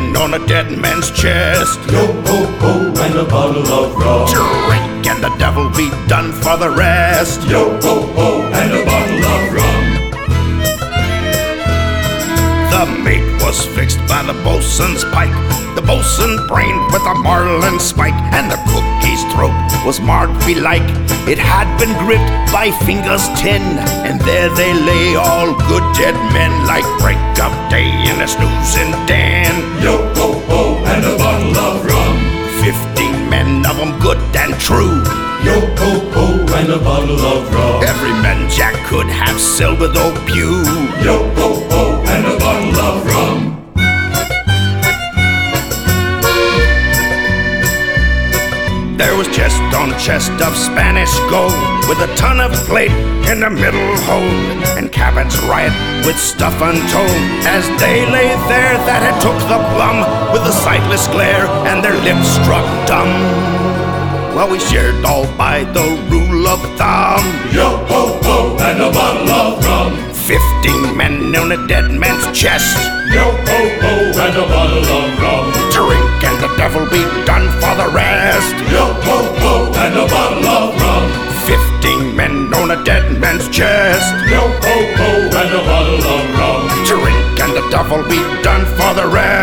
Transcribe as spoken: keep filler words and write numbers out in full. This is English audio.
men on a dead man's chest. Yo ho ho, and a bottle of rum. Drink and the devil be done for the rest. Yo ho ho, and a bottle of rum. The mate was fixed by the bosun's pike, the bosun brained with a marlin spike, and the cookie's throat was marked belike. It had been gripped by fingers ten, and there they lay, all good dead men, like break of day in a snoozing den. Yo ho ho, and a bottle of rum. Fifteen men of them good and true. Yo ho ho, and a bottle of rum. Every man Jack could have sold with old Pew. Yo ho ho, and a bottle of rum. There was chest on chest of Spanish gold, with a ton of plate in the middle hold, and cabins riot with stuff untold, as they lay there that had took the plum, with a sightless glare and their lips struck dumb. Well, we shared all by the rule of thumb. Yo ho ho, and a bottle of rum. Fifteen men on a dead man's chest. Yo ho ho, and a bottle of rum. Drink and the devil be done for the rest. Yo ho ho, and a bottle of rum. Fifteen men on a dead man's chest. Yo ho ho, and a bottle of rum. Drink and the devil be done for the rest.